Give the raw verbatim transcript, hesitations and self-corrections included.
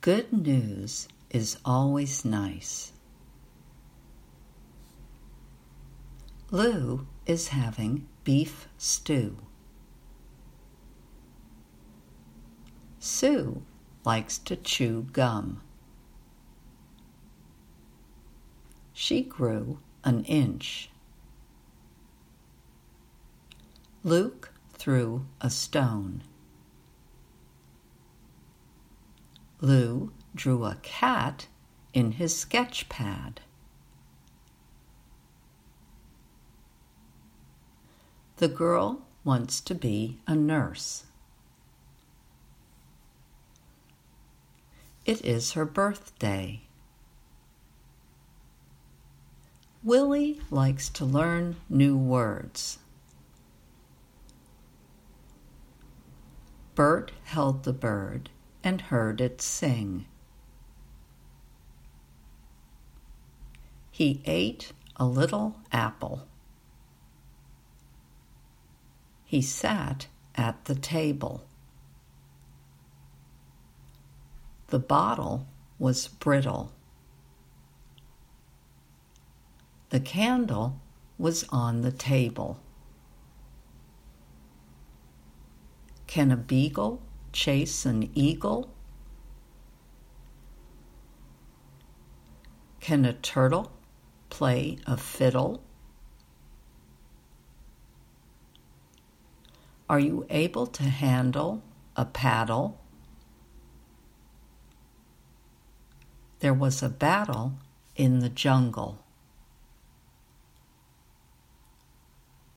Good news is always nice. Lou is having beef stew. Sue likes to chew gum. She grew an inch. Luke threw a stone. Lou drew a cat in his sketch pad. The girl wants to be a nurse. It is her birthday. Willie likes to learn new words. Bert held the bird and heard it sing. He ate a little apple. He sat at the table. The bottle was brittle. The candle was on the table. Can a beagle chase an eagle? Can a turtle play a fiddle? Are you able to handle a paddle? There was a battle in the jungle.